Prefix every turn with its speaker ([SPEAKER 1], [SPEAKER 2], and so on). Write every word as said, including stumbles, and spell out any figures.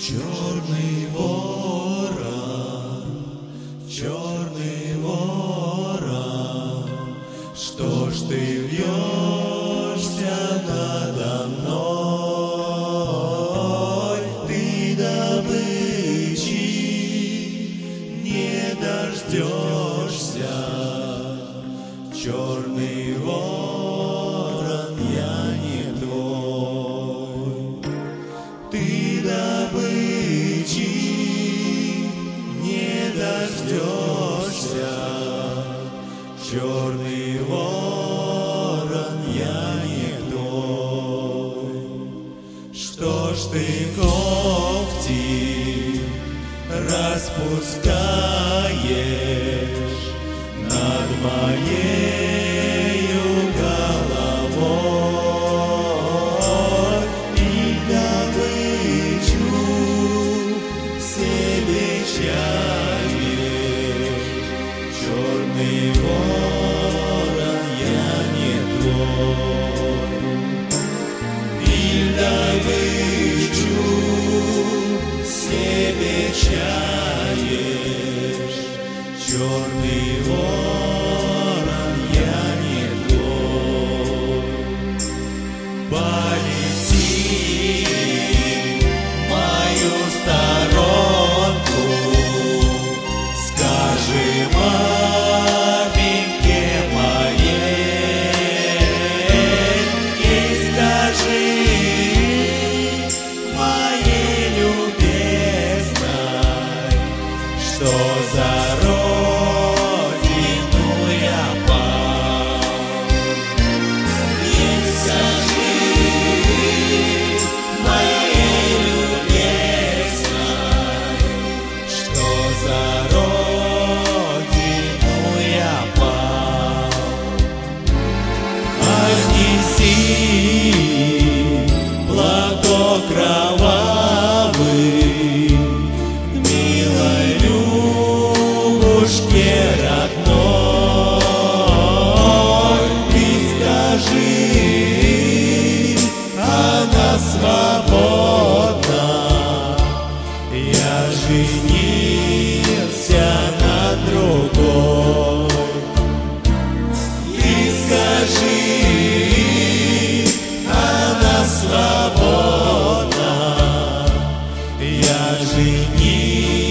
[SPEAKER 1] Черный ворон, черный ворон, что ж ты вьешься надо мной? Ты добычи не дождешься, черный ворон, я не твой. Ты добычи не дождешься, черный ворон, я не твой. Что ж ты когти распускаешь над моею головой и добычу себе чаешь, черный ворон, я не твой. И добычу себе чаешь, черный ворон, я не твой. Полети в мою сторонку, скажи маменьке моей, и скажи моей любезной, что за родину я пал. И скажи моей любезной, что за родину я пал. Отнеси платок кровавый милой Любушке родной, и скажи, она свободна, я женился на другой. И скажи, она свободна, я женился